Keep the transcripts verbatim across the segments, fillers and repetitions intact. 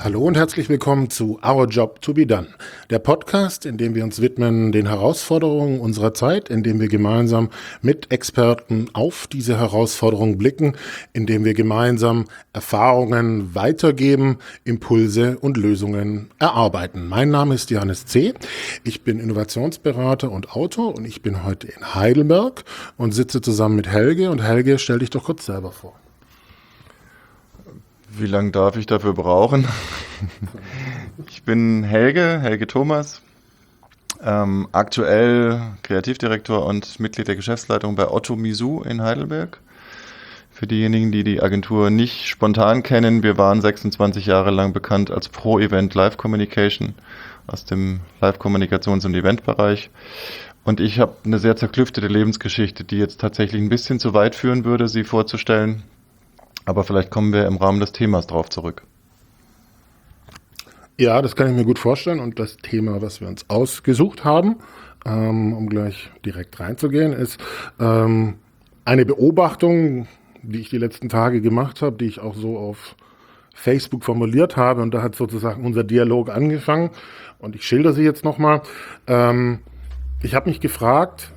Hallo und herzlich willkommen zu Our Job to be Done, der Podcast, in dem wir uns widmen den Herausforderungen unserer Zeit, in dem wir gemeinsam mit Experten auf diese Herausforderungen blicken, in dem wir gemeinsam Erfahrungen weitergeben, Impulse und Lösungen erarbeiten. Mein Name ist Johannes C. Ich bin Innovationsberater und Autor und ich bin heute in Heidelberg und sitze zusammen mit Helge. Und Helge, stell dich doch kurz selber vor. Wie lange darf ich dafür brauchen? Ich bin Helge, Helge Thomas, ähm, aktuell Kreativdirektor und Mitglied der Geschäftsleitung bei Otto Misu in Heidelberg. Für diejenigen, die die Agentur nicht spontan kennen, wir waren sechsundzwanzig Jahre lang bekannt als Pro Event Live Communication aus dem Live-Kommunikations- und Eventbereich. Und ich habe eine sehr zerklüftete Lebensgeschichte, die jetzt tatsächlich ein bisschen zu weit führen würde, sie vorzustellen. Aber vielleicht kommen wir im Rahmen des Themas drauf zurück. Ja, das kann ich mir gut vorstellen. Und das Thema, was wir uns ausgesucht haben, ähm, um gleich direkt reinzugehen, ist ähm, eine Beobachtung, die ich die letzten Tage gemacht habe, die ich auch so auf Facebook formuliert habe. Und da hat sozusagen unser Dialog angefangen. Und ich schilder sie jetzt nochmal. Ähm, ich habe mich gefragt,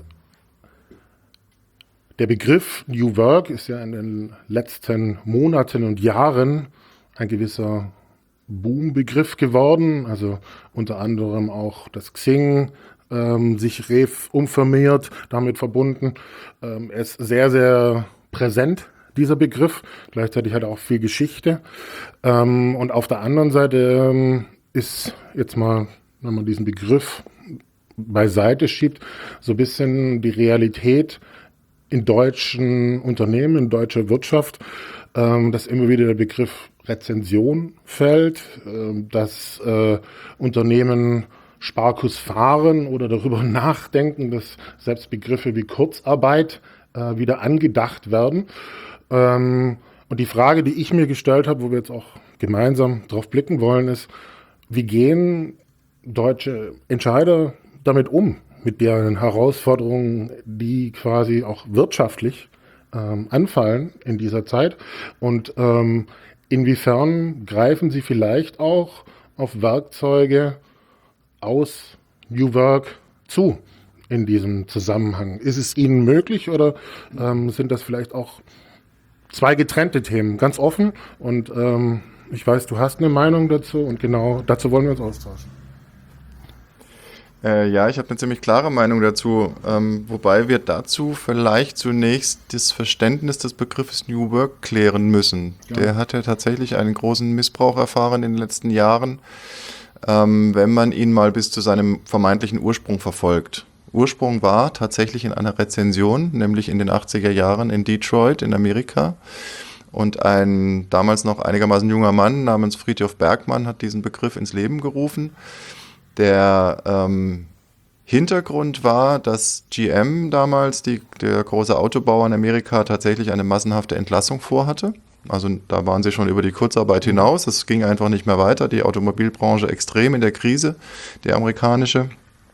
der Begriff New Work ist ja in den letzten Monaten und Jahren ein gewisser Boom-Begriff geworden, also unter anderem auch das Xing ähm, sich ref umfirmiert, damit verbunden. Ähm, er ist sehr, sehr präsent, dieser Begriff. Gleichzeitig hat er auch viel Geschichte. Ähm, und auf der anderen Seite ähm, ist jetzt mal, wenn man diesen Begriff beiseite schiebt, so ein bisschen die Realität in deutschen Unternehmen, in deutscher Wirtschaft, ähm, dass immer wieder der Begriff Rezension fällt, äh, dass äh, Unternehmen Sparkurs fahren oder darüber nachdenken, dass selbst Begriffe wie Kurzarbeit äh, wieder angedacht werden. Ähm, und die Frage, die ich mir gestellt habe, wo wir jetzt auch gemeinsam drauf blicken wollen, ist, wie gehen deutsche Entscheider damit um? Mit deren Herausforderungen, die quasi auch wirtschaftlich ähm, anfallen in dieser Zeit. Und ähm, inwiefern greifen sie vielleicht auch auf Werkzeuge aus New Work zu in diesem Zusammenhang? Ist es ihnen möglich oder ähm, sind das vielleicht auch zwei getrennte Themen? Ganz offen. Und ähm, ich weiß, du hast eine Meinung dazu und genau dazu wollen wir uns austauschen. Äh, ja, ich habe eine ziemlich klare Meinung dazu, ähm, wobei wir dazu vielleicht zunächst das Verständnis des Begriffes New Work klären müssen. Ja. Der hat ja tatsächlich einen großen Missbrauch erfahren in den letzten Jahren, ähm, wenn man ihn mal bis zu seinem vermeintlichen Ursprung verfolgt. Ursprung war tatsächlich in einer Rezension, nämlich in den achtziger Jahren in Detroit in Amerika. Und ein damals noch einigermaßen junger Mann namens Frithjof Bergmann hat diesen Begriff ins Leben gerufen. Der ähm, Hintergrund war, dass G M damals, die, der große Autobauer in Amerika, tatsächlich eine massenhafte Entlassung vorhatte. Also da waren sie schon über die Kurzarbeit hinaus. Es ging einfach nicht mehr weiter. Die Automobilbranche extrem in der Krise, die amerikanische.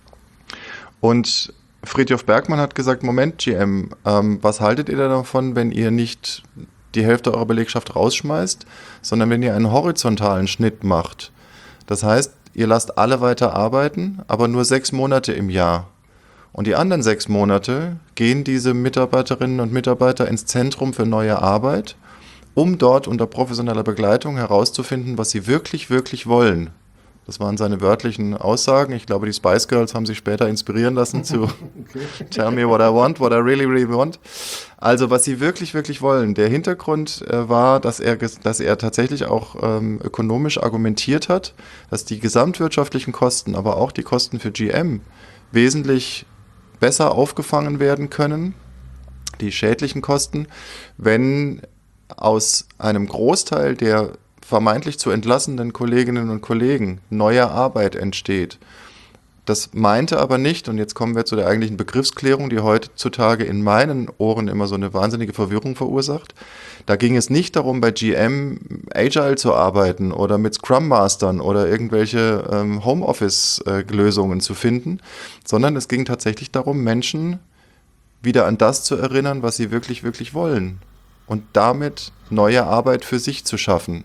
Und Frithjof Bergmann hat gesagt, Moment G M, ähm, was haltet ihr denn davon, wenn ihr nicht die Hälfte eurer Belegschaft rausschmeißt, sondern wenn ihr einen horizontalen Schnitt macht? Das heißt, ihr lasst alle weiter arbeiten, aber nur sechs Monate im Jahr. Und die anderen sechs Monate gehen diese Mitarbeiterinnen und Mitarbeiter ins Zentrum für neue Arbeit, um dort unter professioneller Begleitung herauszufinden, was sie wirklich, wirklich wollen. Das waren seine wörtlichen Aussagen. Ich glaube, die Spice Girls haben sich später inspirieren lassen zu Tell me what I want, what I really, really want. Also was sie wirklich, wirklich wollen. Der Hintergrund äh, war, dass er, dass er tatsächlich auch ähm, ökonomisch argumentiert hat, dass die gesamtwirtschaftlichen Kosten, aber auch die Kosten für G M wesentlich besser aufgefangen werden können, die schädlichen Kosten, wenn aus einem Großteil der vermeintlich zu entlassenen Kolleginnen und Kollegen neue Arbeit entsteht. Das meinte aber nicht, und jetzt kommen wir zu der eigentlichen Begriffsklärung, die heutzutage in meinen Ohren immer so eine wahnsinnige Verwirrung verursacht. Da ging es nicht darum, bei G M Agile zu arbeiten oder mit Scrum Mastern oder irgendwelche ähm, Homeoffice-Lösungen zu finden, sondern es ging tatsächlich darum, Menschen wieder an das zu erinnern, was sie wirklich, wirklich wollen und damit neue Arbeit für sich zu schaffen.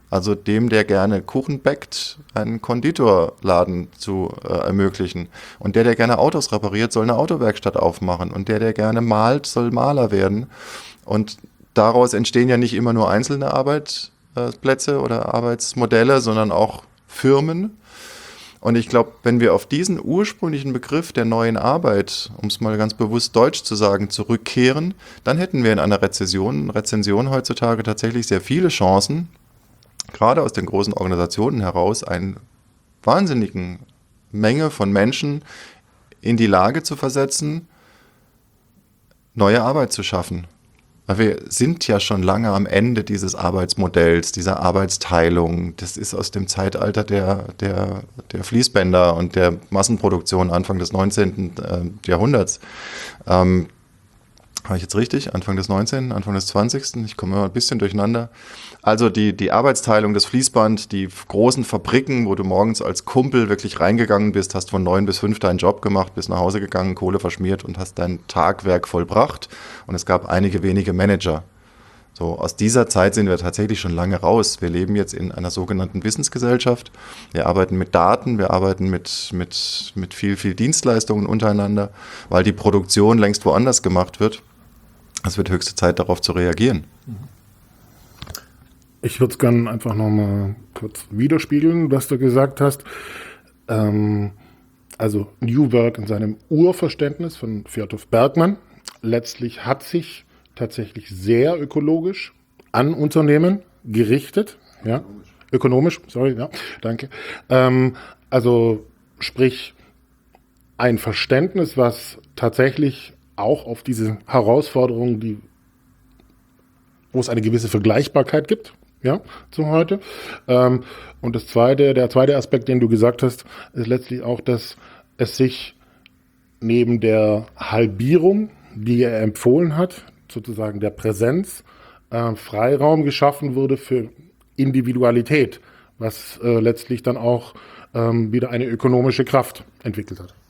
Also dem, der gerne Kuchen backt, einen Konditorladen zu äh, ermöglichen. Und der, der gerne Autos repariert, soll eine Autowerkstatt aufmachen. Und der, der gerne malt, soll Maler werden. Und daraus entstehen ja nicht immer nur einzelne Arbeitsplätze oder Arbeitsmodelle, sondern auch Firmen. Und ich glaube, wenn wir auf diesen ursprünglichen Begriff der neuen Arbeit, um es mal ganz bewusst deutsch zu sagen, zurückkehren, dann hätten wir in einer Rezession, Rezension heutzutage tatsächlich sehr viele Chancen, gerade aus den großen Organisationen heraus, eine wahnsinnige Menge von Menschen in die Lage zu versetzen, neue Arbeit zu schaffen. Weil wir sind ja schon lange am Ende dieses Arbeitsmodells, dieser Arbeitsteilung. Das ist aus dem Zeitalter der, der, der Fließbänder und der Massenproduktion Anfang des neunzehnten. Jahrhunderts. Ähm, Habe ich jetzt richtig? Anfang des neunzehnten., Anfang des zwanzigsten. Ich komme immer ein bisschen durcheinander. Also die, die Arbeitsteilung, das Fließband, die großen Fabriken, wo du morgens als Kumpel wirklich reingegangen bist, hast von neun bis fünf deinen Job gemacht, bist nach Hause gegangen, Kohle verschmiert und hast dein Tagwerk vollbracht. Und es gab einige wenige Manager. So, aus dieser Zeit sind wir tatsächlich schon lange raus. Wir leben jetzt in einer sogenannten Wissensgesellschaft. Wir arbeiten mit Daten, wir arbeiten mit, mit, mit viel, viel Dienstleistungen untereinander, weil die Produktion längst woanders gemacht wird. Es wird höchste Zeit, darauf zu reagieren. Ich würde es gerne einfach nochmal kurz widerspiegeln, was du gesagt hast. Ähm, also New Work in seinem Urverständnis von Fjodor Bergmann. Letztlich hat sich tatsächlich sehr ökologisch an Unternehmen gerichtet. Ja, ökonomisch, sorry, ja, danke. Ähm, also sprich ein Verständnis, was tatsächlich auch auf diese Herausforderungen, die, wo es eine gewisse Vergleichbarkeit gibt, ja, zu heute. Ähm, und das zweite, der zweite Aspekt, den du gesagt hast, ist letztlich auch, dass es sich neben der Halbierung, die er empfohlen hat, sozusagen der Präsenz, äh, Freiraum geschaffen wurde für Individualität, was äh, letztlich dann auch ähm, wieder eine ökonomische Kraft entwickelt hat.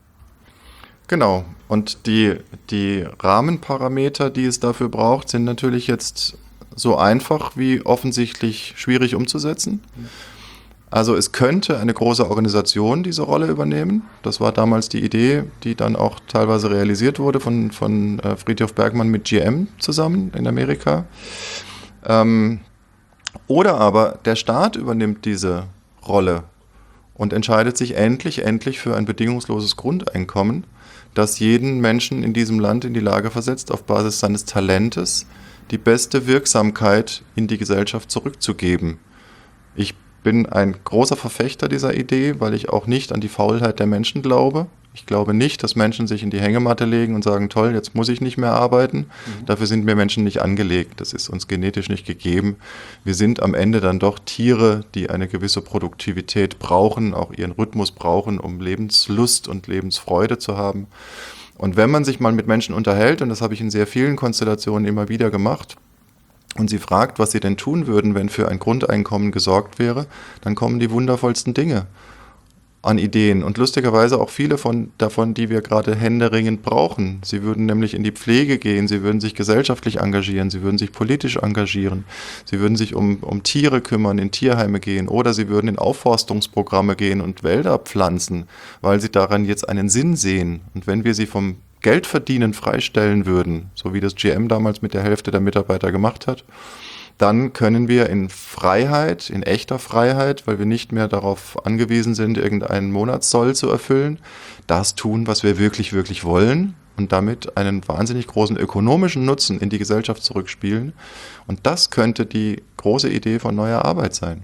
Genau. Und die, die Rahmenparameter, die es dafür braucht, sind natürlich jetzt so einfach wie offensichtlich schwierig umzusetzen. Also es könnte eine große Organisation diese Rolle übernehmen. Das war damals die Idee, die dann auch teilweise realisiert wurde von, von äh, Frithjof Bergmann mit G M zusammen in Amerika. Ähm, oder aber der Staat übernimmt diese Rolle und entscheidet sich endlich, endlich für ein bedingungsloses Grundeinkommen, das jeden Menschen in diesem Land in die Lage versetzt, auf Basis seines Talentes die beste Wirksamkeit in die Gesellschaft zurückzugeben. Ich bin ein großer Verfechter dieser Idee, weil ich auch nicht an die Faulheit der Menschen glaube. Ich glaube nicht, dass Menschen sich in die Hängematte legen und sagen, toll, jetzt muss ich nicht mehr arbeiten. Mhm. Dafür sind wir Menschen nicht angelegt. Das ist uns genetisch nicht gegeben. Wir sind am Ende dann doch Tiere, die eine gewisse Produktivität brauchen, auch ihren Rhythmus brauchen, um Lebenslust und Lebensfreude zu haben. Und wenn man sich mal mit Menschen unterhält, und das habe ich in sehr vielen Konstellationen immer wieder gemacht, und sie fragt, was sie denn tun würden, wenn für ein Grundeinkommen gesorgt wäre, dann kommen die wundervollsten Dinge an Ideen und lustigerweise auch viele von, davon, die wir gerade händeringend brauchen. Sie würden nämlich in die Pflege gehen, sie würden sich gesellschaftlich engagieren, sie würden sich politisch engagieren, sie würden sich um, um Tiere kümmern, in Tierheime gehen oder sie würden in Aufforstungsprogramme gehen und Wälder pflanzen, weil sie daran jetzt einen Sinn sehen. Und wenn wir sie vom Geldverdienen freistellen würden, so wie das G M damals mit der Hälfte der Mitarbeiter gemacht hat, dann können wir in Freiheit, in echter Freiheit, weil wir nicht mehr darauf angewiesen sind, irgendeinen Monatssoll zu erfüllen, das tun, was wir wirklich, wirklich wollen und damit einen wahnsinnig großen ökonomischen Nutzen in die Gesellschaft zurückspielen. Und das könnte die große Idee von neuer Arbeit sein.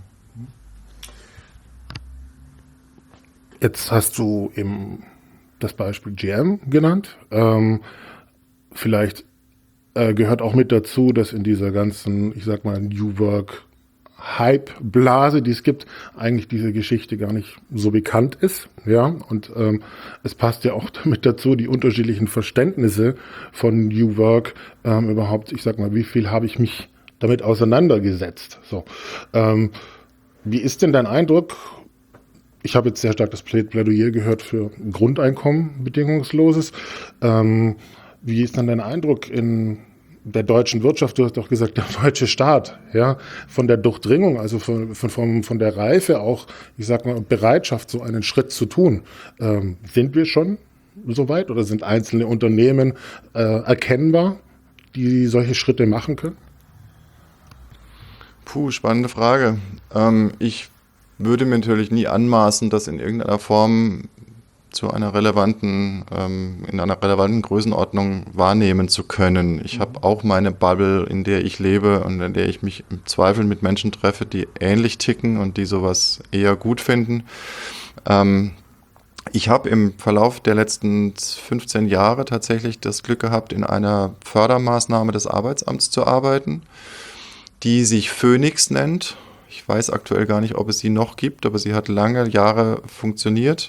Jetzt hast du eben das Beispiel G M genannt. Ähm, vielleicht äh, gehört auch mit dazu, dass in dieser ganzen, ich sag mal, New Work Hype-Blase, die es gibt, eigentlich diese Geschichte gar nicht so bekannt ist. Ja, und ähm, es passt ja auch damit dazu, die unterschiedlichen Verständnisse von New Work ähm, überhaupt, ich sag mal, wie viel habe ich mich damit auseinandergesetzt. So, ähm, wie ist denn dein Eindruck? Ich habe jetzt sehr stark das Plädoyer gehört für ein Grundeinkommen, bedingungsloses. Ähm, wie ist dann dein Eindruck in der deutschen Wirtschaft, du hast doch gesagt, der deutsche Staat, ja, von der Durchdringung, also von, von, von, von der Reife auch, ich sag mal, Bereitschaft, so einen Schritt zu tun. Ähm, sind wir schon so weit oder sind einzelne Unternehmen äh, erkennbar, die solche Schritte machen können? Puh, spannende Frage. Ähm, ich würde mir natürlich nie anmaßen, das in irgendeiner Form zu einer relevanten, ähm, in einer relevanten Größenordnung wahrnehmen zu können. Ich habe auch meine Bubble, in der ich lebe und in der ich mich im Zweifel mit Menschen treffe, die ähnlich ticken und die sowas eher gut finden. Ähm, ich habe im Verlauf der letzten fünfzehn Jahre tatsächlich das Glück gehabt, in einer Fördermaßnahme des Arbeitsamts zu arbeiten, die sich Phoenix nennt. Ich weiß aktuell gar nicht, ob es sie noch gibt, aber sie hat lange Jahre funktioniert.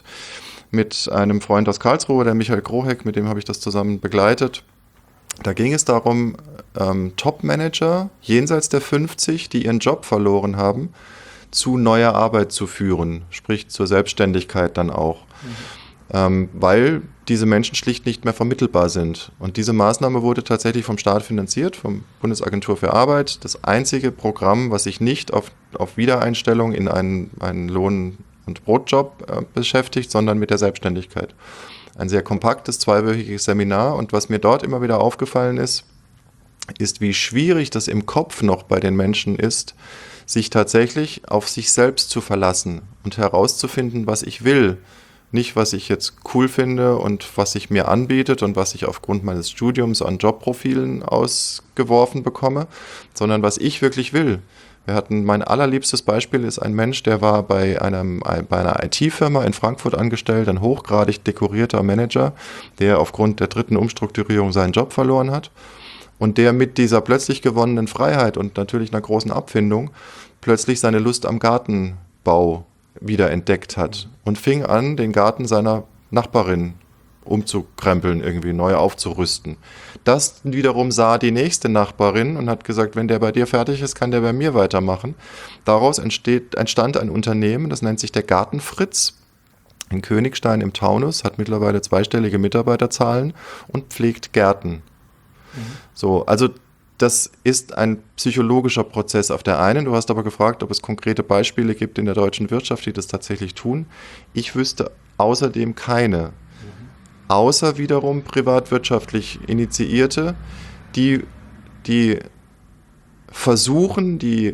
Mit einem Freund aus Karlsruhe, der Michael Groheck, mit dem habe ich das zusammen begleitet. Da ging es darum, ähm, Top-Manager jenseits der fünfzig, die ihren Job verloren haben, zu neuer Arbeit zu führen, sprich zur Selbstständigkeit dann auch. Mhm. Ähm, weil diese Menschen schlicht nicht mehr vermittelbar sind. Und diese Maßnahme wurde tatsächlich vom Staat finanziert, vom Bundesagentur für Arbeit. Das einzige Programm, was sich nicht auf, auf Wiedereinstellung in einen, einen Lohn- und Brotjob äh, beschäftigt, sondern mit der Selbstständigkeit. Ein sehr kompaktes, zweiwöchiges Seminar. Und was mir dort immer wieder aufgefallen ist, ist, wie schwierig das im Kopf noch bei den Menschen ist, sich tatsächlich auf sich selbst zu verlassen und herauszufinden, was ich will. Nicht, was ich jetzt cool finde und was sich mir anbietet und was ich aufgrund meines Studiums an Jobprofilen ausgeworfen bekomme, sondern was ich wirklich will. Wir hatten, mein allerliebstes Beispiel ist ein Mensch, der war bei, einem, bei einer I T-Firma in Frankfurt angestellt, ein hochgradig dekorierter Manager, der aufgrund der dritten Umstrukturierung seinen Job verloren hat und der mit dieser plötzlich gewonnenen Freiheit und natürlich einer großen Abfindung plötzlich seine Lust am Gartenbau wieder entdeckt hat und fing an, den Garten seiner Nachbarin umzukrempeln, irgendwie neu aufzurüsten. Das wiederum sah die nächste Nachbarin und hat gesagt, wenn der bei dir fertig ist, kann der bei mir weitermachen. Daraus entsteht, entstand ein Unternehmen, das nennt sich der Garten Fritz in Königstein im Taunus, hat mittlerweile zweistellige Mitarbeiterzahlen und pflegt Gärten. Mhm. So, also das ist ein psychologischer Prozess auf der einen. Du hast aber gefragt, ob es konkrete Beispiele gibt in der deutschen Wirtschaft, die das tatsächlich tun. Ich wüsste außerdem keine. Außer wiederum privatwirtschaftlich Initiierte, die, die versuchen, die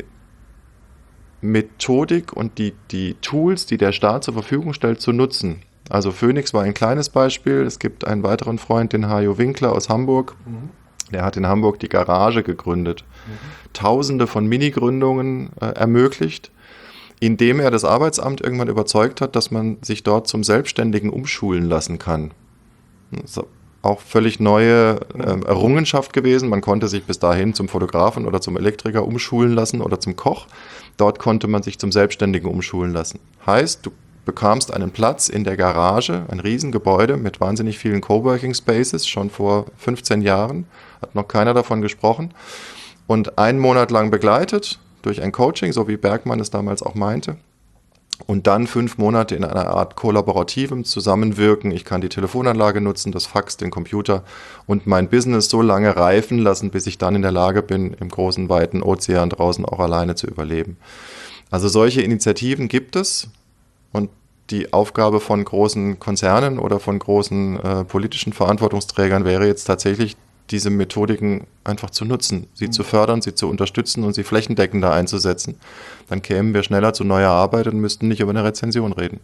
Methodik und die, die Tools, die der Staat zur Verfügung stellt, zu nutzen. Also Phoenix war ein kleines Beispiel. Es gibt einen weiteren Freund, den Hajo Winkler aus Hamburg. Mhm. Der hat in Hamburg die Garage gegründet. Mhm. Tausende von Mini-Gründungen äh, ermöglicht, indem er das Arbeitsamt irgendwann überzeugt hat, dass man sich dort zum Selbstständigen umschulen lassen kann. Das ist auch völlig neue äh, Errungenschaft gewesen. Man konnte sich bis dahin zum Fotografen oder zum Elektriker umschulen lassen oder zum Koch. Dort konnte man sich zum Selbstständigen umschulen lassen. Heißt, du bekamst einen Platz in der Garage, ein Riesengebäude mit wahnsinnig vielen Coworking Spaces, schon vor fünfzehn Jahren, hat noch keiner davon gesprochen. Und einen Monat lang begleitet durch ein Coaching, so wie Bergmann es damals auch meinte. Und dann fünf Monate in einer Art kollaborativem Zusammenwirken. Ich kann die Telefonanlage nutzen, das Fax, den Computer und mein Business so lange reifen lassen, bis ich dann in der Lage bin, im großen, weiten Ozean draußen auch alleine zu überleben. Also solche Initiativen gibt es und die Aufgabe von großen Konzernen oder von großen äh, politischen Verantwortungsträgern wäre jetzt tatsächlich, diese Methodiken einfach zu nutzen, sie mhm. zu fördern, sie zu unterstützen und sie flächendeckender einzusetzen. Dann kämen wir schneller zu neuer Arbeit und müssten nicht über eine Rezension reden.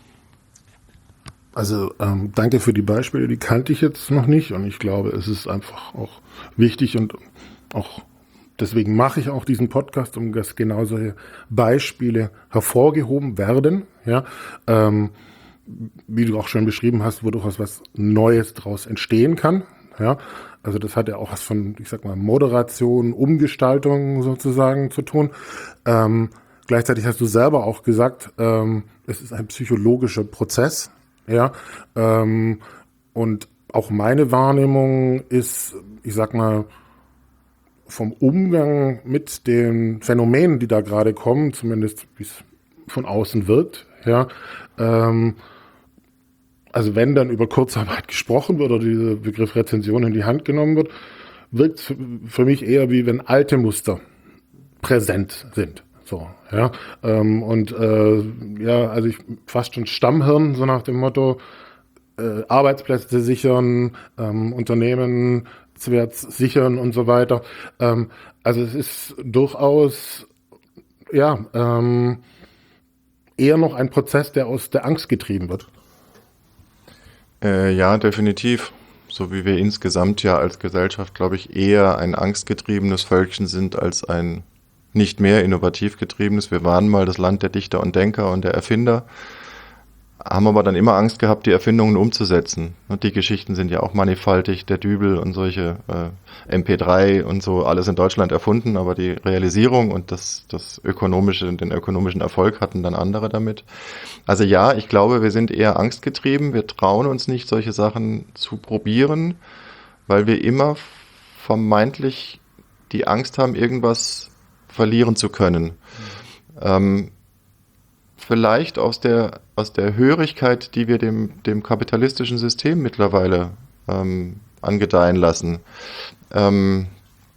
Also ähm, danke für die Beispiele, die kannte ich jetzt noch nicht und ich glaube, es ist einfach auch wichtig und auch deswegen mache ich auch diesen Podcast, um dass genau solche Beispiele hervorgehoben werden. Ja, ähm, wie du auch schon beschrieben hast, wo durchaus was Neues daraus entstehen kann. Ja, also das hat ja auch was von, ich sag mal, Moderation, Umgestaltung sozusagen zu tun. Ähm, gleichzeitig hast du selber auch gesagt, ähm, es ist ein psychologischer Prozess. Ja, ähm, und auch meine Wahrnehmung ist, ich sag mal, vom Umgang mit den Phänomenen, die da gerade kommen, zumindest wie es von außen wirkt, ja, ähm, also wenn dann über Kurzarbeit gesprochen wird oder dieser Begriff Rezension in die Hand genommen wird, wirkt für, für mich eher wie wenn alte Muster präsent sind. So, ja. Ähm, und äh, ja, also ich fast schon Stammhirn, so nach dem Motto, äh, Arbeitsplätze sichern, ähm, Unternehmen sichern und so weiter. Ähm, also es ist durchaus ja ähm, eher noch ein Prozess, der aus der Angst getrieben wird. Äh, ja, definitiv. So wie wir insgesamt ja als Gesellschaft, glaube ich, eher ein angstgetriebenes Völkchen sind als ein nicht mehr innovativ getriebenes. Wir waren mal das Land der Dichter und Denker und der Erfinder, haben aber dann immer Angst gehabt, die Erfindungen umzusetzen. Und die Geschichten sind ja auch mannigfaltig, der Dübel und solche äh, M P drei und so, alles in Deutschland erfunden, aber die Realisierung und das, das ökonomische, den ökonomischen Erfolg hatten dann andere damit. Also ja, ich glaube, wir sind eher angstgetrieben, wir trauen uns nicht, solche Sachen zu probieren, weil wir immer vermeintlich die Angst haben, irgendwas verlieren zu können. Mhm. Ähm, vielleicht aus der, aus der Hörigkeit, die wir dem, dem kapitalistischen System mittlerweile ähm, angedeihen lassen. Ähm,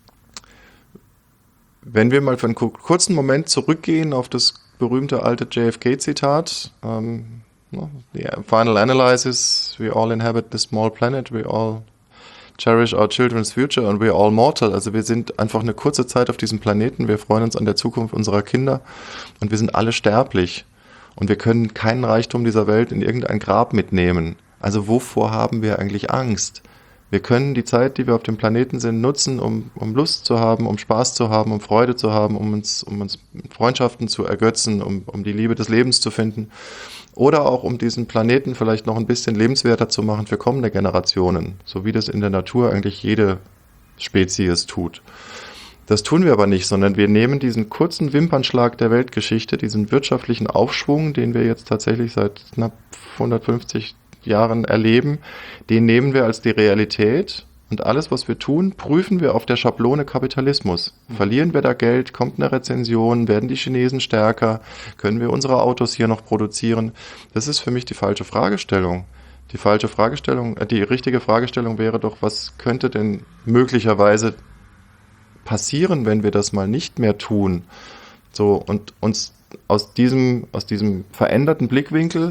wenn wir mal für einen kurzen Moment zurückgehen auf das berühmte alte J F K-Zitat, ähm, the final analysis, we all inhabit this small planet, we all cherish our children's future and we're all mortal. Also wir sind einfach eine kurze Zeit auf diesem Planeten, wir freuen uns an der Zukunft unserer Kinder und wir sind alle sterblich. Und wir können keinen Reichtum dieser Welt in irgendein Grab mitnehmen. Also wovor haben wir eigentlich Angst? Wir können die Zeit, die wir auf dem Planeten sind, nutzen, um, um Lust zu haben, um Spaß zu haben, um Freude zu haben, um uns, um uns Freundschaften zu ergötzen, um, um die Liebe des Lebens zu finden. Oder auch um diesen Planeten vielleicht noch ein bisschen lebenswerter zu machen für kommende Generationen. So wie das in der Natur eigentlich jede Spezies tut. Das tun wir aber nicht, sondern wir nehmen diesen kurzen Wimpernschlag der Weltgeschichte, diesen wirtschaftlichen Aufschwung, den wir jetzt tatsächlich seit knapp hundertfünfzig Jahren erleben, den nehmen wir als die Realität und alles, was wir tun, prüfen wir auf der Schablone Kapitalismus. Verlieren wir da Geld, kommt eine Rezession, werden die Chinesen stärker, können wir unsere Autos hier noch produzieren? Das ist für mich die falsche Fragestellung. Die falsche Fragestellung, die richtige Fragestellung wäre doch, was könnte denn möglicherweise passieren, wenn wir das mal nicht mehr tun. So, und uns aus diesem, aus diesem veränderten Blickwinkel,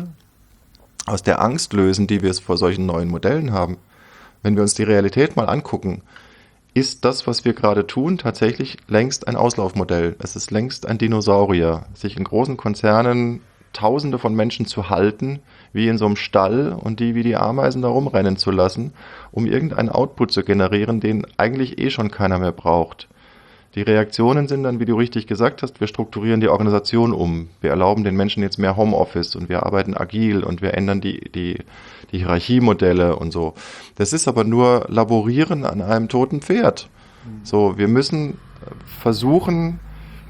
aus der Angst lösen, die wir vor solchen neuen Modellen haben. Wenn wir uns die Realität mal angucken, ist das, was wir gerade tun, tatsächlich längst ein Auslaufmodell. Es ist längst ein Dinosaurier, sich in großen Konzernen Tausende von Menschen zu halten, wie in so einem Stall und die wie die Ameisen da rumrennen zu lassen, um irgendeinen Output zu generieren, den eigentlich eh schon keiner mehr braucht. Die Reaktionen sind dann, wie du richtig gesagt hast, wir strukturieren die Organisation um. Wir erlauben den Menschen jetzt mehr Homeoffice und wir arbeiten agil und wir ändern die, die, die Hierarchiemodelle und so. Das ist aber nur Laborieren an einem toten Pferd. So, wir müssen versuchen,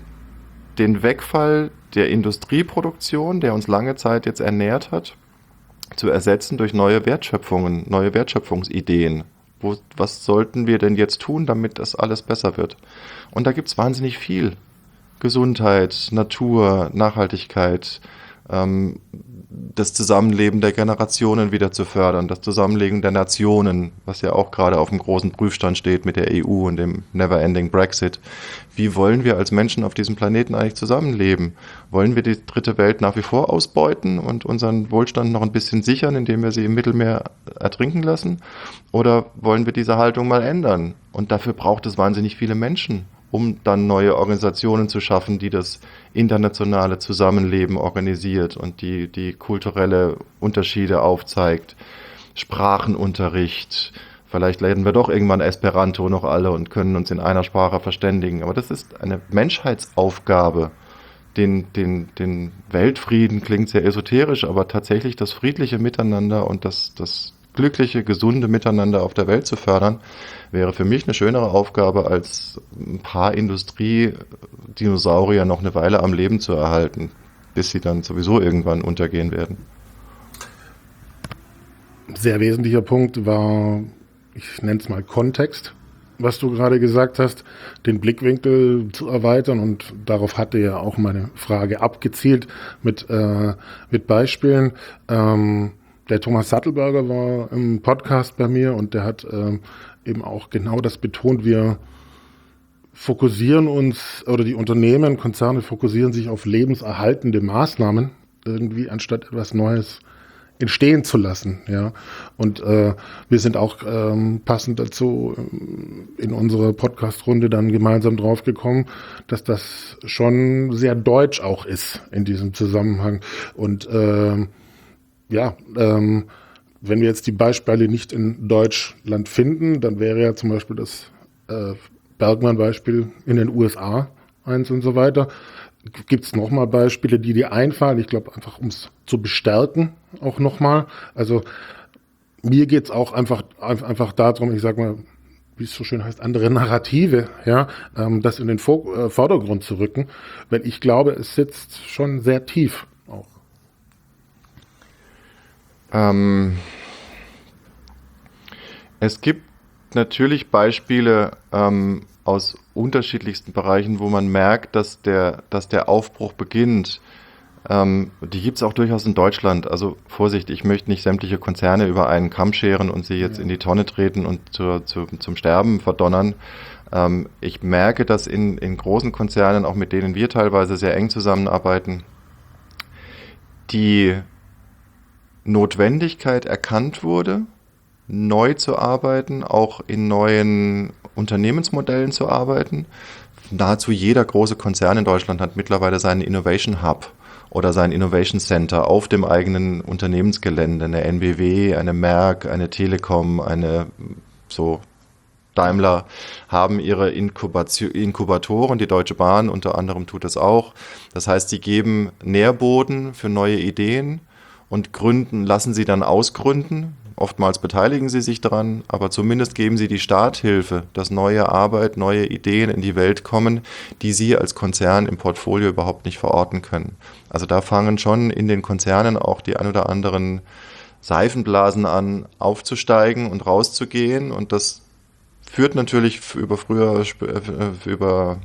den Wegfall der Industrieproduktion, der uns lange Zeit jetzt ernährt hat, zu ersetzen durch neue Wertschöpfungen, neue Wertschöpfungsideen. Wo, was sollten wir denn jetzt tun, damit das alles besser wird? Und da gibt es wahnsinnig viel. Gesundheit, Natur, Nachhaltigkeit, ähm, das Zusammenleben der Generationen wieder zu fördern, das Zusammenleben der Nationen, was ja auch gerade auf dem großen Prüfstand steht mit der E U und dem Never-Ending Brexit. Wie wollen wir als Menschen auf diesem Planeten eigentlich zusammenleben? Wollen wir die dritte Welt nach wie vor ausbeuten und unseren Wohlstand noch ein bisschen sichern, indem wir sie im Mittelmeer ertrinken lassen? Oder wollen wir diese Haltung mal ändern? Und dafür braucht es wahnsinnig viele Menschen, um dann neue Organisationen zu schaffen, die das internationale Zusammenleben organisiert und die, die kulturelle Unterschiede aufzeigt. Sprachenunterricht. Vielleicht lernen wir doch irgendwann Esperanto noch alle und können uns in einer Sprache verständigen. Aber das ist eine Menschheitsaufgabe. Den, den, den Weltfrieden klingt sehr esoterisch, aber tatsächlich das friedliche Miteinander und das, das glückliche, gesunde Miteinander auf der Welt zu fördern, wäre für mich eine schönere Aufgabe, als ein paar Industriedinosaurier noch eine Weile am Leben zu erhalten, bis sie dann sowieso irgendwann untergehen werden. Sehr wesentlicher Punkt war, ich nenne es mal Kontext, was du gerade gesagt hast, den Blickwinkel zu erweitern, und darauf hatte ja auch meine Frage abgezielt mit, äh, mit Beispielen. Ähm, Der Thomas Sattelberger war im Podcast bei mir und der hat ähm, eben auch genau das betont. Wir fokussieren uns, oder die Unternehmen, Konzerne fokussieren sich auf lebenserhaltende Maßnahmen irgendwie, anstatt etwas Neues entstehen zu lassen, ja. Und äh, wir sind auch ähm, passend dazu ähm, in unserer Podcast-Runde dann gemeinsam drauf gekommen, dass das schon sehr deutsch auch ist in diesem Zusammenhang. Und ähm, ja, ähm, wenn wir jetzt die Beispiele nicht in Deutschland finden, dann wäre ja zum Beispiel das äh, Bergmann-Beispiel in den U S A eins und so weiter. Gibt es nochmal Beispiele, die dir einfallen? Ich glaube, einfach um es zu bestärken auch nochmal. Also mir geht es auch einfach, einfach darum, ich sag mal, wie es so schön heißt, andere Narrative, ja, ähm, das in den Vor- äh, Vordergrund zu rücken, weil ich glaube, es sitzt schon sehr tief auch. Ähm, es gibt natürlich Beispiele ähm, aus unterschiedlichsten Bereichen, wo man merkt, dass der, dass der Aufbruch beginnt. Ähm, die gibt es auch durchaus in Deutschland. Also Vorsicht, ich möchte nicht sämtliche Konzerne über einen Kamm scheren und sie jetzt Ja. in die Tonne treten und zur, zu, zum Sterben verdonnern. Ähm, ich merke, dass in, in großen Konzernen, auch mit denen wir teilweise sehr eng zusammenarbeiten, die Notwendigkeit erkannt wurde, neu zu arbeiten, auch in neuen Unternehmensmodellen zu arbeiten. Nahezu jeder große Konzern in Deutschland hat mittlerweile seinen Innovation Hub oder sein Innovation Center auf dem eigenen Unternehmensgelände. Eine N B W, eine Merck, eine Telekom, eine so Daimler haben ihre Inkubation, Inkubatoren, die Deutsche Bahn unter anderem tut das auch. Das heißt, sie geben Nährboden für neue Ideen und gründen, lassen sie dann ausgründen. Oftmals beteiligen sie sich daran, aber zumindest geben sie die Starthilfe, dass neue Arbeit, neue Ideen in die Welt kommen, die sie als Konzern im Portfolio überhaupt nicht verorten können. Also da fangen schon in den Konzernen auch die ein oder anderen Seifenblasen an, aufzusteigen und rauszugehen. Und das führt natürlich über früher, über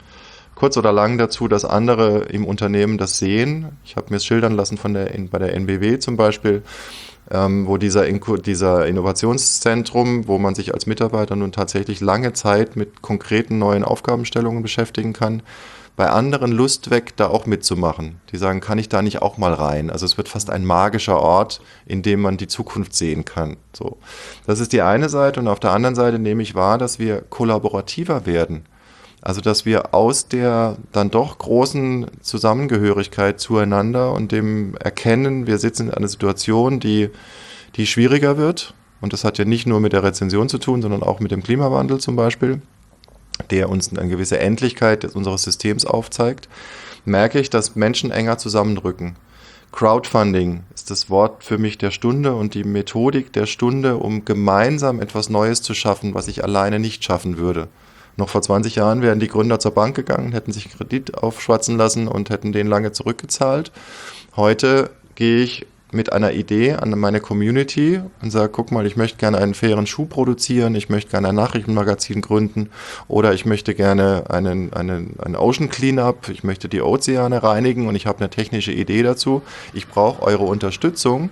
kurz oder lang dazu, dass andere im Unternehmen das sehen. Ich habe mir es schildern lassen von der, bei der N B W zum Beispiel, ähm, wo dieser, dieser Innovationszentrum, wo man sich als Mitarbeiter nun tatsächlich lange Zeit mit konkreten neuen Aufgabenstellungen beschäftigen kann, bei anderen Lust weckt, da auch mitzumachen. Die sagen, kann ich da nicht auch mal rein? Also es wird fast ein magischer Ort, in dem man die Zukunft sehen kann. So. Das ist die eine Seite, und auf der anderen Seite nehme ich wahr, dass wir kollaborativer werden. Also dass wir aus der dann doch großen Zusammengehörigkeit zueinander und dem Erkennen, wir sitzen in einer Situation, die, die schwieriger wird. Und das hat ja nicht nur mit der Rezension zu tun, sondern auch mit dem Klimawandel zum Beispiel, der uns eine gewisse Endlichkeit unseres Systems aufzeigt, merke ich, dass Menschen enger zusammenrücken. Crowdfunding ist das Wort für mich der Stunde und die Methodik der Stunde, um gemeinsam etwas Neues zu schaffen, was ich alleine nicht schaffen würde. Noch vor zwanzig Jahren wären die Gründer zur Bank gegangen, hätten sich Kredit aufschwatzen lassen und hätten den lange zurückgezahlt. Heute gehe ich mit einer Idee an meine Community und sage, guck mal, ich möchte gerne einen fairen Schuh produzieren, ich möchte gerne ein Nachrichtenmagazin gründen oder ich möchte gerne einen, einen, einen Ocean Cleanup, ich möchte die Ozeane reinigen und ich habe eine technische Idee dazu. Ich brauche eure Unterstützung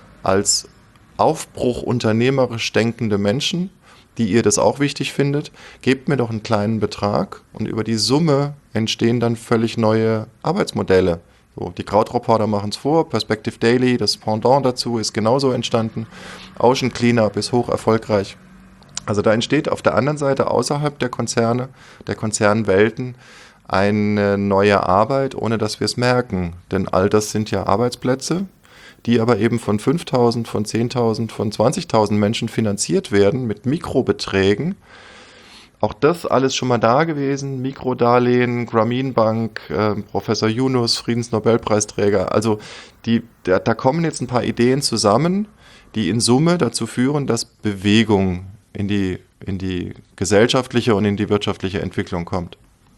als Aufbruch unternehmerisch denkende Menschen, die ihr das auch wichtig findet. Gebt mir doch einen kleinen Betrag und über die Summe entstehen dann völlig neue Arbeitsmodelle. So, die Krautreporter machen es vor, Perspective Daily, das Pendant dazu, ist genauso entstanden. Ocean Cleanup ist hoch erfolgreich. Also da entsteht auf der anderen Seite außerhalb der Konzerne, der Konzernwelten, eine neue Arbeit, ohne dass wir es merken. Denn all das sind ja Arbeitsplätze, die aber eben von fünftausend, von zehntausend, von zwanzigtausend Menschen finanziert werden mit Mikrobeträgen. Auch das alles schon mal da gewesen, Mikrodarlehen, Grameen Bank, äh, Professor Yunus, Friedensnobelpreisträger. Also die, da, da kommen jetzt ein paar Ideen zusammen, die in Summe dazu führen, dass Bewegung in die, in die gesellschaftliche und in die wirtschaftliche Entwicklung kommt.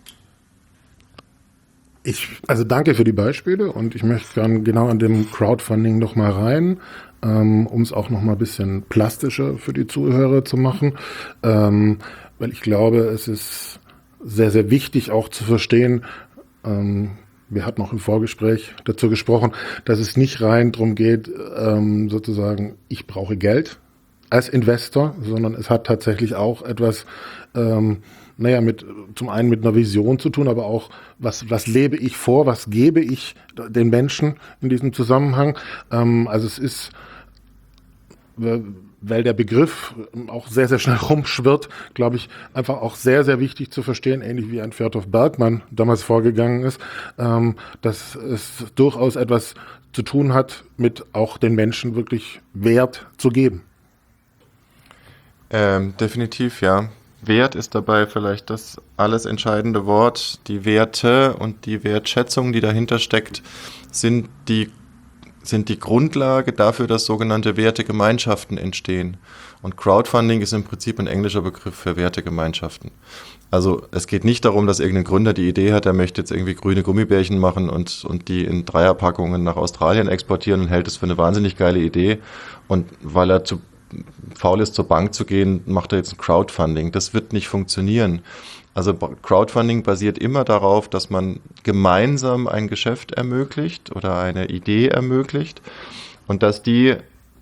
Ich, also danke für die Beispiele und ich möchte gerne genau an dem Crowdfunding nochmal rein, ähm, um es auch nochmal ein bisschen plastischer für die Zuhörer zu machen, ähm, weil ich glaube, es ist sehr, sehr wichtig auch zu verstehen, ähm, wir hatten auch im Vorgespräch dazu gesprochen, dass es nicht rein darum geht, ähm, sozusagen, ich brauche Geld als Investor, sondern es hat tatsächlich auch etwas, ähm, naja, mit, zum einen mit einer Vision zu tun, aber auch, was, was lebe ich vor, was gebe ich den Menschen in diesem Zusammenhang. Ähm, also es ist, weil der Begriff auch sehr, sehr schnell rumschwirrt, glaube ich, einfach auch sehr, sehr wichtig zu verstehen, ähnlich wie ein Fjordhoff Bergmann damals vorgegangen ist, ähm, dass es durchaus etwas zu tun hat, mit auch den Menschen wirklich Wert zu geben. Ähm, definitiv, ja. Wert ist dabei vielleicht das alles entscheidende Wort. Die Werte und die Wertschätzung, die dahinter steckt, sind die, sind die Grundlage dafür, dass sogenannte Wertegemeinschaften entstehen. Und Crowdfunding ist im Prinzip ein englischer Begriff für Wertegemeinschaften. Also es geht nicht darum, dass irgendein Gründer die Idee hat, er möchte jetzt irgendwie grüne Gummibärchen machen und, und die in Dreierpackungen nach Australien exportieren und hält es für eine wahnsinnig geile Idee. Und weil er zu faul ist, zur Bank zu gehen, macht er jetzt ein Crowdfunding. Das wird nicht funktionieren. Also Crowdfunding basiert immer darauf, dass man gemeinsam ein Geschäft ermöglicht oder eine Idee ermöglicht und dass die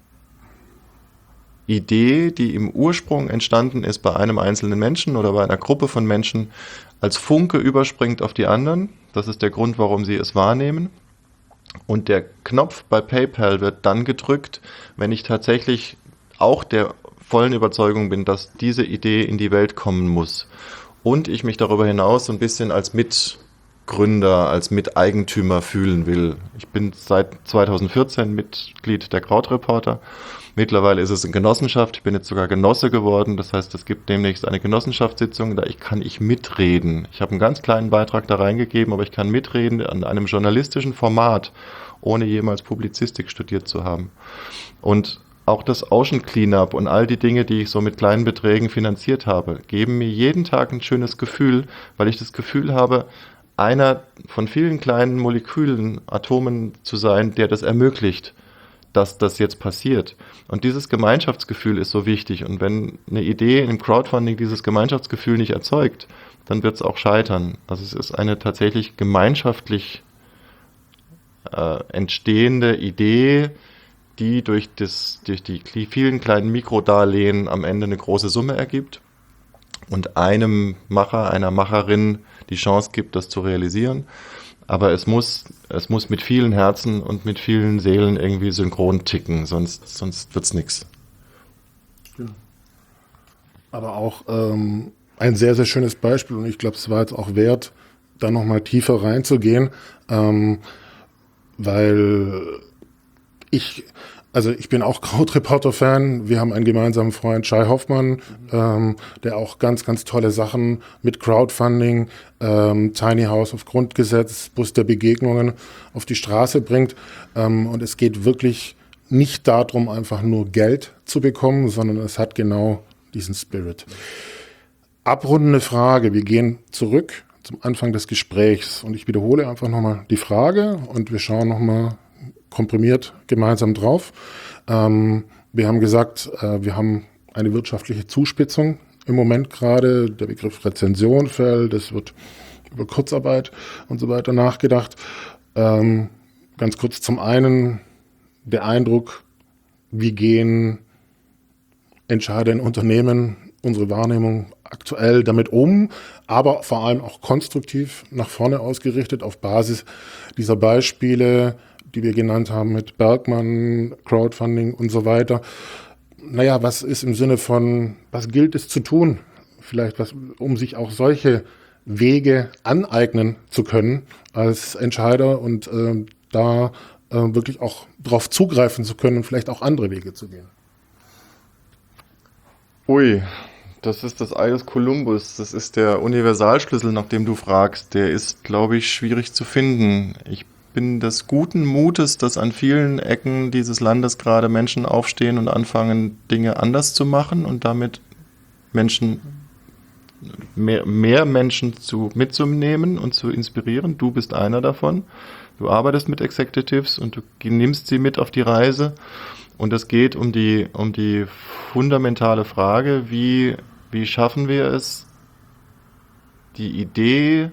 Idee, die im Ursprung entstanden ist bei einem einzelnen Menschen oder bei einer Gruppe von Menschen, als Funke überspringt auf die anderen. Das ist der Grund, warum sie es wahrnehmen. Und der Knopf bei PayPal wird dann gedrückt, wenn ich tatsächlich auch der vollen Überzeugung bin, dass diese Idee in die Welt kommen muss. Und ich mich darüber hinaus so ein bisschen als Mitgründer, als Miteigentümer fühlen will. Ich bin seit zweitausendvierzehn Mitglied der Krautreporter. Mittlerweile ist es eine Genossenschaft. Ich bin jetzt sogar Genosse geworden. Das heißt, es gibt demnächst eine Genossenschaftssitzung, da ich, kann ich mitreden. Ich habe einen ganz kleinen Beitrag da reingegeben, aber ich kann mitreden an einem journalistischen Format, ohne jemals Publizistik studiert zu haben. Und auch das Ocean Cleanup und all die Dinge, die ich so mit kleinen Beträgen finanziert habe, geben mir jeden Tag ein schönes Gefühl, weil ich das Gefühl habe, einer von vielen kleinen Molekülen, Atomen zu sein, der das ermöglicht, dass das jetzt passiert. Und dieses Gemeinschaftsgefühl ist so wichtig. Und wenn eine Idee im Crowdfunding dieses Gemeinschaftsgefühl nicht erzeugt, dann wird es auch scheitern. Also es ist eine tatsächlich gemeinschaftlich äh, entstehende Idee, die durch, das, durch die vielen kleinen Mikrodarlehen am Ende eine große Summe ergibt und einem Macher, einer Macherin die Chance gibt, das zu realisieren. Aber es muss, es muss mit vielen Herzen und mit vielen Seelen irgendwie synchron ticken, sonst, sonst wird es nichts. Aber auch ähm, ein sehr, sehr schönes Beispiel und ich glaube, es war jetzt auch wert, da nochmal tiefer reinzugehen, ähm, weil ich, also ich bin auch Krautreporter-Fan. Wir haben einen gemeinsamen Freund, Shai Hoffmann, ähm, der auch ganz, ganz tolle Sachen mit Crowdfunding, ähm, Tiny House auf Grundgesetz, Bus der Begegnungen auf die Straße bringt. Ähm, und es geht wirklich nicht darum, einfach nur Geld zu bekommen, sondern es hat genau diesen Spirit. Abrundende Frage. Wir gehen zurück zum Anfang des Gesprächs und ich wiederhole einfach nochmal die Frage und wir schauen nochmal komprimiert gemeinsam drauf. Ähm, wir haben gesagt, äh, wir haben eine wirtschaftliche Zuspitzung im Moment gerade. Der Begriff Rezension fällt, es wird über Kurzarbeit und so weiter nachgedacht. Ähm, ganz kurz zum einen der Eindruck, wie gehen Entscheider in Unternehmen, unsere Wahrnehmung aktuell damit um, aber vor allem auch konstruktiv nach vorne ausgerichtet auf Basis dieser Beispiele, die wir genannt haben mit Bergmann, Crowdfunding und so weiter. Naja, was ist im Sinne von, was gilt es zu tun? Vielleicht was, um sich auch solche Wege aneignen zu können als Entscheider und äh, da äh, wirklich auch drauf zugreifen zu können und vielleicht auch andere Wege zu gehen. Ui, das ist das Ei des Kolumbus. Das ist der Universalschlüssel, nach dem du fragst. Der ist, glaube ich, schwierig zu finden. Ich bin des guten Mutes, dass an vielen Ecken dieses Landes gerade Menschen aufstehen und anfangen, Dinge anders zu machen und damit Menschen, mehr, mehr Menschen zu, mitzunehmen und zu inspirieren. Du bist einer davon. Du arbeitest mit Executives und du nimmst sie mit auf die Reise. Und es geht um die, um die fundamentale Frage, wie, wie schaffen wir es, die Idee,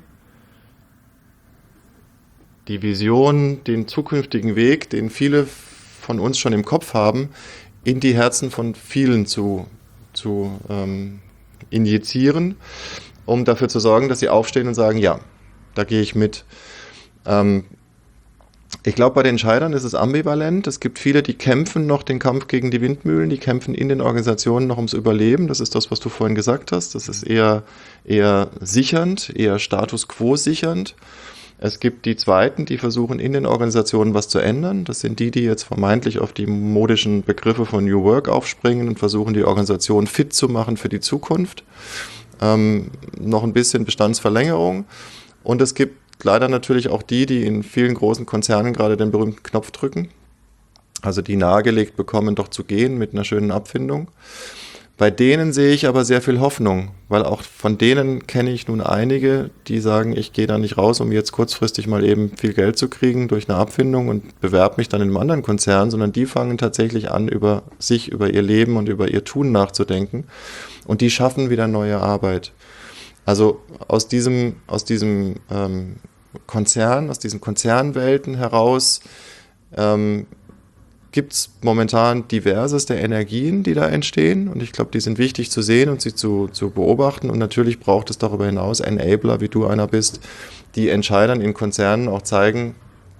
die Vision, den zukünftigen Weg, den viele von uns schon im Kopf haben, in die Herzen von vielen zu, zu ähm, injizieren, um dafür zu sorgen, dass sie aufstehen und sagen, ja, da gehe ich mit. Ähm, ich glaube, bei den Entscheidern ist es ambivalent. Es gibt viele, die kämpfen noch den Kampf gegen die Windmühlen, die kämpfen in den Organisationen noch ums Überleben. Das ist das, was du vorhin gesagt hast. Das ist eher, eher sichernd, eher Status quo sichernd. Es gibt die Zweiten, die versuchen, in den Organisationen was zu ändern. Das sind die, die jetzt vermeintlich auf die modischen Begriffe von New Work aufspringen und versuchen, die Organisation fit zu machen für die Zukunft. Ähm, noch ein bisschen Bestandsverlängerung. Und es gibt leider natürlich auch die, die in vielen großen Konzernen gerade den berühmten Knopf drücken. Also die nahegelegt bekommen, doch zu gehen mit einer schönen Abfindung. Bei denen sehe ich aber sehr viel Hoffnung, weil auch von denen kenne ich nun einige, die sagen, ich gehe da nicht raus, um jetzt kurzfristig mal eben viel Geld zu kriegen durch eine Abfindung und bewerbe mich dann in einem anderen Konzern, sondern die fangen tatsächlich an, über sich, über ihr Leben und über ihr Tun nachzudenken und die schaffen wieder neue Arbeit. Also aus diesem, aus diesem ähm, Konzern, aus diesen Konzernwelten heraus ähm, gibt es momentan diverseste Energien, die da entstehen und ich glaube, die sind wichtig zu sehen und sie zu, zu beobachten und natürlich braucht es darüber hinaus Enabler, wie du einer bist, die Entscheidern in Konzernen auch zeigen,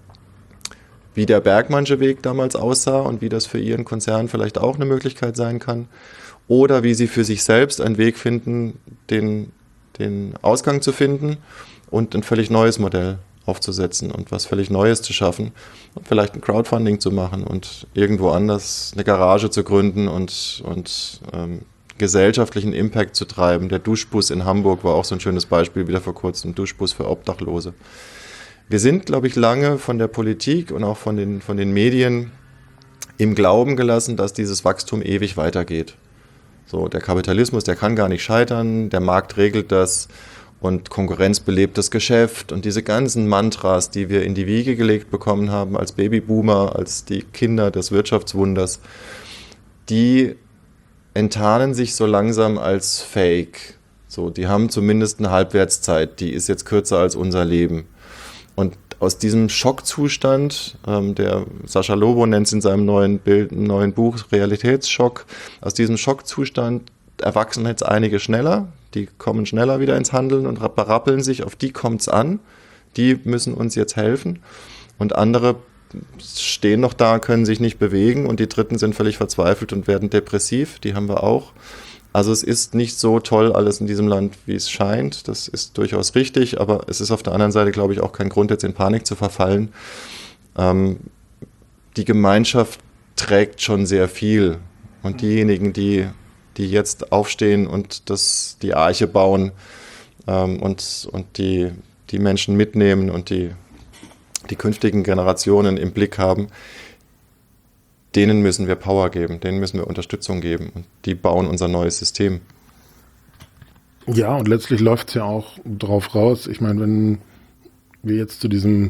wie der Bergmannsche Weg damals aussah und wie das für ihren Konzern vielleicht auch eine Möglichkeit sein kann oder wie sie für sich selbst einen Weg finden, den, den Ausgang zu finden und ein völlig neues Modell aufzusetzen und was völlig Neues zu schaffen und vielleicht ein Crowdfunding zu machen und irgendwo anders eine Garage zu gründen und, und ähm, gesellschaftlichen Impact zu treiben. Der Duschbus in Hamburg war auch so ein schönes Beispiel, wieder vor kurzem, Duschbus für Obdachlose. Wir sind, glaube ich, lange von der Politik und auch von den, von den Medien im Glauben gelassen, dass dieses Wachstum ewig weitergeht. So, der Kapitalismus, der kann gar nicht scheitern, der Markt regelt das. Und Konkurrenz belebt das Geschäft und diese ganzen Mantras, die wir in die Wiege gelegt bekommen haben als Babyboomer, als die Kinder des Wirtschaftswunders, die enttarnen sich so langsam als Fake. So, die haben zumindest eine Halbwertszeit, die ist jetzt kürzer als unser Leben. Und aus diesem Schockzustand, ähm, der Sascha Lobo nennt es in seinem neuen, Bild, neuen Buch Realitätsschock, aus diesem Schockzustand erwachsen jetzt einige schneller, die kommen schneller wieder ins Handeln und berappeln sich, auf die kommt es an, die müssen uns jetzt helfen und andere stehen noch da, können sich nicht bewegen und die Dritten sind völlig verzweifelt und werden depressiv, die haben wir auch. Also es ist nicht so toll alles in diesem Land, wie es scheint, das ist durchaus richtig, aber es ist auf der anderen Seite, glaube ich, auch kein Grund, jetzt in Panik zu verfallen. Ähm, die Gemeinschaft trägt schon sehr viel und diejenigen, die die jetzt aufstehen und das, die Arche bauen ähm, und, und die, die Menschen mitnehmen und die, die künftigen Generationen im Blick haben, denen müssen wir Power geben, denen müssen wir Unterstützung geben und die bauen unser neues System. Ja, und letztlich läuft es ja auch drauf raus. Ich meine, wenn wir jetzt zu diesem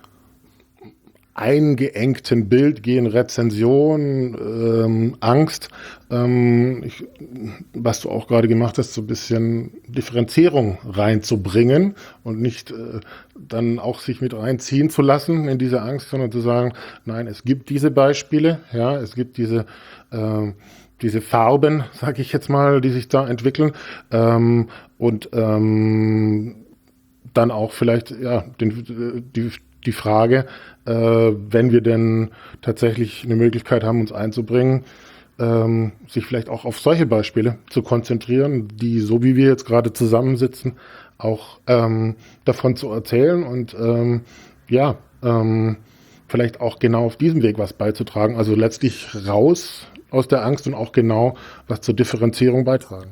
eingeengten Bild gehen, Rezension, ähm, Angst, ähm, ich, was du auch gerade gemacht hast, so ein bisschen Differenzierung reinzubringen und nicht äh, dann auch sich mit reinziehen zu lassen in diese Angst, sondern zu sagen, nein, es gibt diese Beispiele, ja, es gibt diese äh, diese Farben, sage ich jetzt mal, die sich da entwickeln ähm, und ähm, dann auch vielleicht ja den, die die Frage, äh, wenn wir denn tatsächlich eine Möglichkeit haben, uns einzubringen, ähm, sich vielleicht auch auf solche Beispiele zu konzentrieren, die, so wie wir jetzt gerade zusammensitzen, auch ähm, davon zu erzählen und ähm, ja, ähm, vielleicht auch genau auf diesem Weg was beizutragen. Also letztlich raus aus der Angst und auch genau was zur Differenzierung beitragen.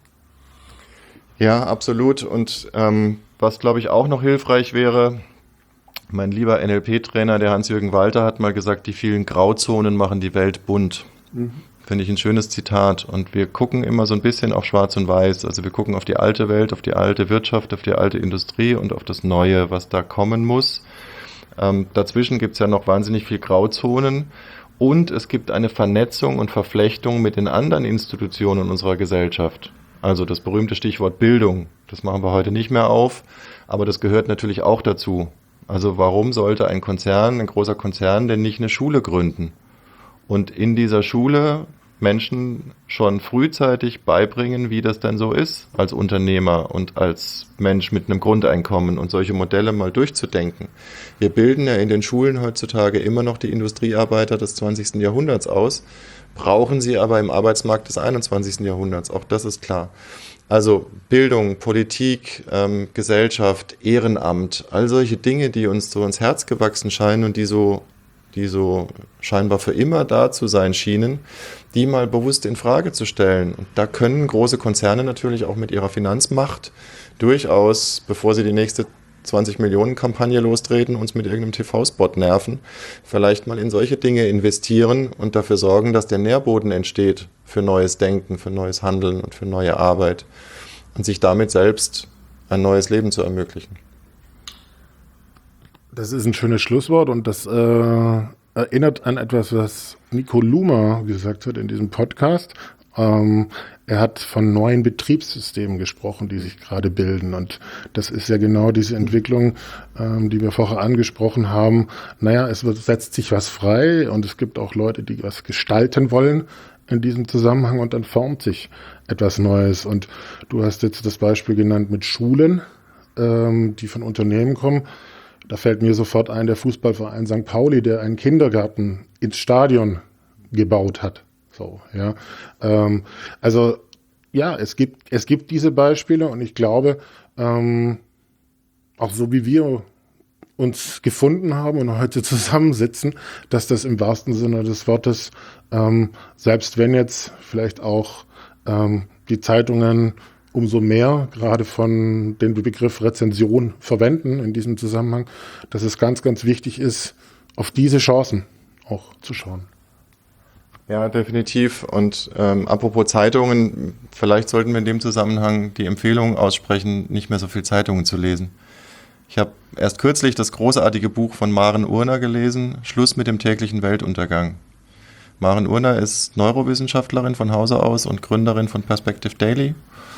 Ja, absolut. Und ähm, was, glaube ich, auch noch hilfreich wäre, mein lieber N L P-Trainer, der Hans-Jürgen Walter, hat mal gesagt, die vielen Grauzonen machen die Welt bunt. Mhm. Finde ich ein schönes Zitat. Und wir gucken immer so ein bisschen auf Schwarz und Weiß. Also wir gucken auf die alte Welt, auf die alte Wirtschaft, auf die alte Industrie und auf das Neue, was da kommen muss. Ähm, dazwischen gibt es ja noch wahnsinnig viel Grauzonen. Und es gibt eine Vernetzung und Verflechtung mit den anderen Institutionen unserer Gesellschaft. Also das berühmte Stichwort Bildung. Das machen wir heute nicht mehr auf, aber das gehört natürlich auch dazu. Also warum sollte ein Konzern, ein großer Konzern, denn nicht eine Schule gründen? und in dieser Schule Menschen schon frühzeitig beibringen, wie das denn so ist als Unternehmer und als Mensch mit einem Grundeinkommen und solche Modelle mal durchzudenken. Wir bilden ja in den Schulen heutzutage immer noch die Industriearbeiter des zwanzigsten Jahrhunderts aus, brauchen sie aber im Arbeitsmarkt des einundzwanzigsten Jahrhunderts, auch das ist klar. Also Bildung, Politik, ähm, Gesellschaft, Ehrenamt, all solche Dinge, die uns so ins Herz gewachsen scheinen und die so die so scheinbar für immer da zu sein schienen, die mal bewusst in Frage zu stellen. Und da können große Konzerne natürlich auch mit ihrer Finanzmacht durchaus, bevor sie die nächste zwanzig-Millionen-Kampagne lostreten, uns mit irgendeinem T V-Spot nerven, vielleicht mal in solche Dinge investieren und dafür sorgen, dass der Nährboden entsteht für neues Denken, für neues Handeln und für neue Arbeit und sich damit selbst ein neues Leben zu ermöglichen. Das ist ein schönes Schlusswort und das äh, erinnert an etwas, was Nico Luma gesagt hat in diesem Podcast. Ähm, er hat von neuen Betriebssystemen gesprochen, die sich gerade bilden, und das ist ja genau diese Entwicklung, ähm, die wir vorher angesprochen haben. Naja, es wird, setzt sich was frei und es gibt auch Leute, die was gestalten wollen in diesem Zusammenhang und dann formt sich etwas Neues. Und du hast jetzt das Beispiel genannt mit Schulen, ähm, die von Unternehmen kommen. Da fällt mir sofort ein, der Fußballverein Sankt Pauli, der einen Kindergarten ins Stadion gebaut hat. So, ja. Ähm, also, ja, es gibt, es gibt diese Beispiele und ich glaube, ähm, auch so wie wir uns gefunden haben und heute zusammensitzen, dass das im wahrsten Sinne des Wortes, ähm, selbst wenn jetzt vielleicht auch ähm, die Zeitungen umso mehr gerade von den Begriff Rezension verwenden in diesem Zusammenhang, dass es ganz, ganz wichtig ist, auf diese Chancen auch zu schauen. Ja, definitiv. Und ähm, apropos Zeitungen, vielleicht sollten wir in dem Zusammenhang die Empfehlung aussprechen, nicht mehr so viel Zeitungen zu lesen. Ich habe erst kürzlich das großartige Buch von Maren Urner gelesen, Schluss mit dem täglichen Weltuntergang. Maren Urner ist Neurowissenschaftlerin von Hause aus und Gründerin von Perspective Daily.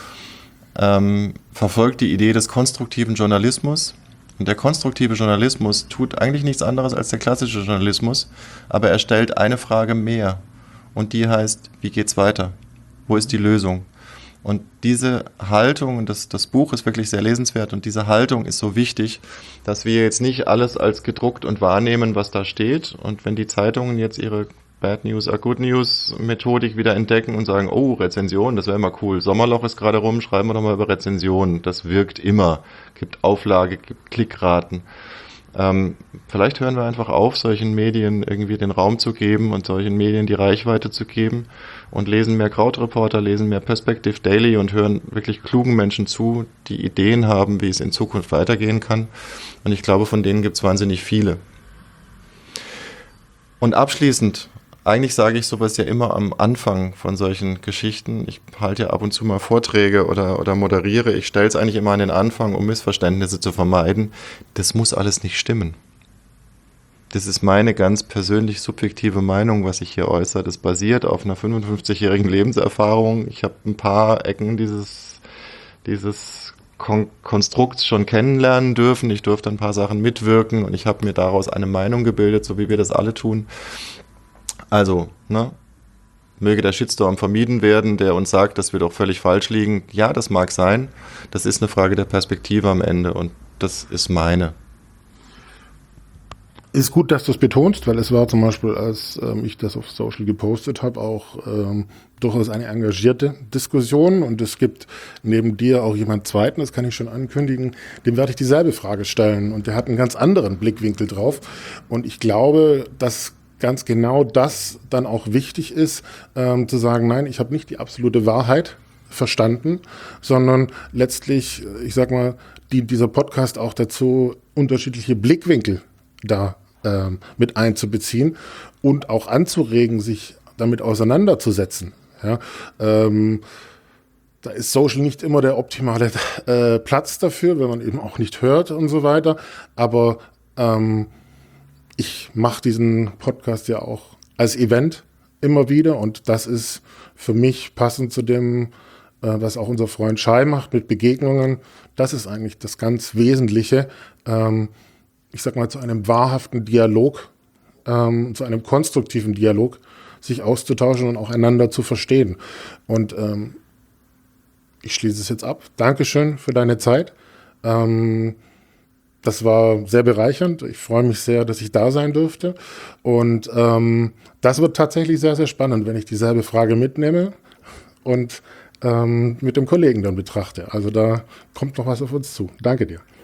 Ähm, verfolgt die Idee des konstruktiven Journalismus. Und der konstruktive Journalismus tut eigentlich nichts anderes als der klassische Journalismus, aber er stellt eine Frage mehr. Und die heißt, wie geht's weiter? Wo ist die Lösung? Und diese Haltung, und das, das Buch ist wirklich sehr lesenswert, und diese Haltung ist so wichtig, dass wir jetzt nicht alles als gedruckt und wahrnehmen, was da steht. Und wenn die Zeitungen jetzt ihre Bad News are Good News Methodik wieder entdecken und sagen, oh, Rezension, das wäre immer cool. Sommerloch ist gerade rum, schreiben wir doch mal über Rezensionen. Das wirkt immer. Gibt Auflage, gibt Klickraten. Ähm, vielleicht hören wir einfach auf, solchen Medien irgendwie den Raum zu geben und solchen Medien die Reichweite zu geben und lesen mehr Krautreporter, lesen mehr Perspective Daily und hören wirklich klugen Menschen zu, die Ideen haben, wie es in Zukunft weitergehen kann. Und ich glaube, von denen gibt es wahnsinnig viele. Und abschließend, eigentlich sage ich sowas ja immer am Anfang von solchen Geschichten. Ich halte ja ab und zu mal Vorträge oder, oder moderiere. Ich stelle es eigentlich immer an den Anfang, um Missverständnisse zu vermeiden. Das muss alles nicht stimmen. Das ist meine ganz persönlich subjektive Meinung, was ich hier äußere. Das basiert auf einer fünfundfünfzigjährigen Lebenserfahrung. Ich habe ein paar Ecken dieses, dieses Kon- Konstrukts schon kennenlernen dürfen. Ich durfte ein paar Sachen mitwirken und ich habe mir daraus eine Meinung gebildet, so wie wir das alle tun. Also, ne, möge der Shitstorm vermieden werden, der uns sagt, dass wir doch völlig falsch liegen. Ja, das mag sein. Das ist eine Frage der Perspektive am Ende und das ist meine. Ist gut, dass du es betonst, weil es war zum Beispiel, als ähm, ich das auf Social gepostet habe, auch ähm, durchaus eine engagierte Diskussion, und es gibt neben dir auch jemand Zweiten, das kann ich schon ankündigen, dem werde ich dieselbe Frage stellen, und der hat einen ganz anderen Blickwinkel drauf, und ich glaube, dass ganz genau das dann auch wichtig ist, ähm, zu sagen, nein, ich habe nicht die absolute Wahrheit verstanden, sondern letztlich, ich sag mal, dient dieser Podcast auch dazu, unterschiedliche Blickwinkel da ähm, mit einzubeziehen und auch anzuregen, sich damit auseinanderzusetzen. Ja, ähm, da ist Social nicht immer der optimale äh, Platz dafür, wenn man eben auch nicht hört und so weiter, aber ähm, ich mache diesen Podcast ja auch als Event immer wieder, und das ist für mich passend zu dem, äh, was auch unser Freund Schei macht mit Begegnungen. Das ist eigentlich das ganz Wesentliche, ähm, ich sag mal, zu einem wahrhaften Dialog ähm, zu einem konstruktiven Dialog sich auszutauschen und auch einander zu verstehen. Und ähm, ich schließe es jetzt ab. Dankeschön für deine Zeit. Ähm, das war sehr bereichernd. Ich freue mich sehr, dass ich da sein durfte. Und ähm, das wird tatsächlich sehr, sehr spannend, wenn ich dieselbe Frage mitnehme und ähm, mit dem Kollegen dann betrachte. Also da kommt noch was auf uns zu. Danke dir.